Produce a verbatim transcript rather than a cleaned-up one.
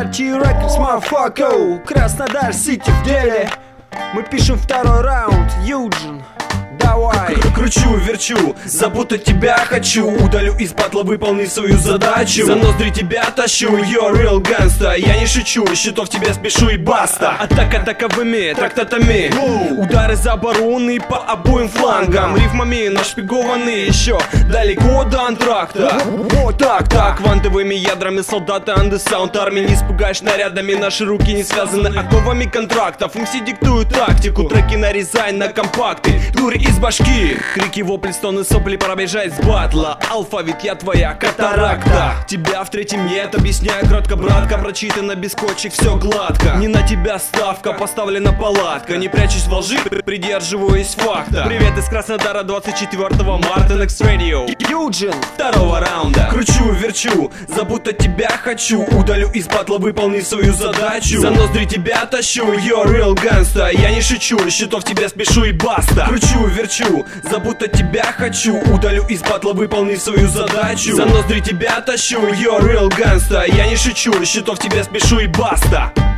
Party Records, motherfucker. Краснодар Сити в деле. Мы пишем второй раунд, Юджин. Давай. Кручу, верчу, запутать тебя хочу. Удалю из батла, выполни свою задачу. За ноздри тебя тащу, you're real gangsta. Я не шучу, счетов тебя спешу и баста. Атака таковыми, трактатами. Удары за обороны по обоим флангам. Рифмами нашпигованы еще далеко до антракта. Так, так, квантовыми ядрами солдаты андесаунд армии. Не испугаешь снарядами, наши руки не связаны оковами контрактов. эм си диктуют тактику, треки нарезай на компакты. Дури из башки, крики, вопли, стоны, сопли, пора бежать с батла. Алфавит, я твоя катаракта. Тебя в третьем нет, объясняю кратко, братка. Прочитано без кочек, все гладко. Не на тебя ставка, поставлена палатка. Не прячусь во лжи, придерживаюсь факта. Привет из Краснодара, двадцать четвёртого марта, Next Radio. Юджин, второго раунда. Кручу, верчу, забудто тебя хочу. Удалю из батла, выполни свою задачу. За ноздри тебя тащу, you're real gangsta. Я не шучу, счетов тебя спешу и баста. Кручу, верчу, забудто тебя хочу. Удалю из батла, выполни свою задачу. За ноздри тебя тащу, you're real gangsta. Я не шучу, счетов тебя спешу и баста.